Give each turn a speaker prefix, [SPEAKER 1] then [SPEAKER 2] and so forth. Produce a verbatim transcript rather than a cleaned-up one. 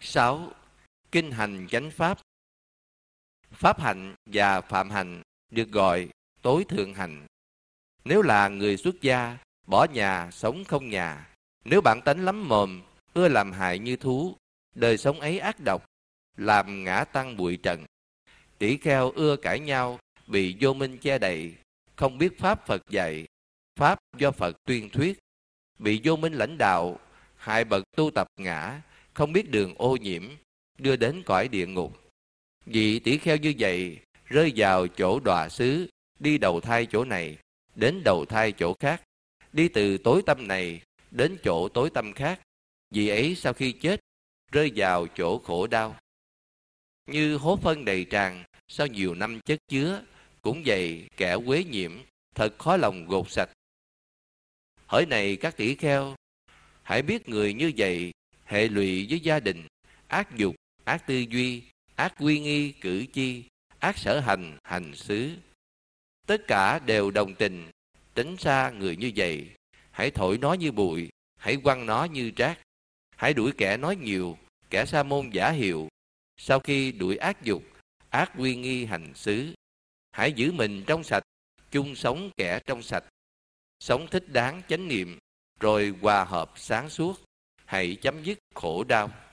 [SPEAKER 1] sáu. Kinh hành chánh pháp. Pháp hạnh và phạm hạnh được gọi tối thượng hạnh. Nếu là người xuất gia, bỏ nhà, sống không nhà, nếu bản tánh lắm mồm, ưa làm hại như thú, đời sống ấy ác độc, làm ngã tăng bụi trần. Tỷ kheo ưa cãi nhau, bị vô minh che đậy, không biết pháp Phật dạy, pháp do Phật tuyên thuyết, bị vô minh lãnh đạo, hại bậc tu tập ngã, không biết đường ô nhiễm, đưa đến cõi địa ngục. Vị tỷ kheo như vậy rơi vào chỗ đọa xứ, đi đầu thai chỗ này đến đầu thai chỗ khác, đi từ tối tâm này đến chỗ tối tâm khác. Vì ấy sau khi chết rơi vào chỗ khổ đau, như hố phân đầy tràn sau nhiều năm chất chứa. Cũng vậy, kẻ quế nhiễm thật khó lòng gột sạch. Hỡi này các tỷ kheo, hãy biết người như vậy hệ lụy với gia đình, ác dục, ác tư duy, ác quy nghi cử chi, ác sở hành hành xứ, tất cả đều đồng tình. Tránh xa người như vậy. Hãy thổi nó như bụi, hãy quăng nó như rác. Hãy đuổi kẻ nói nhiều, kẻ sa môn giả hiệu. Sau khi đuổi ác dục, ác quy nghi hành xứ, hãy giữ mình trong sạch, chung sống kẻ trong sạch, sống thích đáng chánh niệm, rồi hòa hợp sáng suốt. Hãy chấm dứt khổ đau.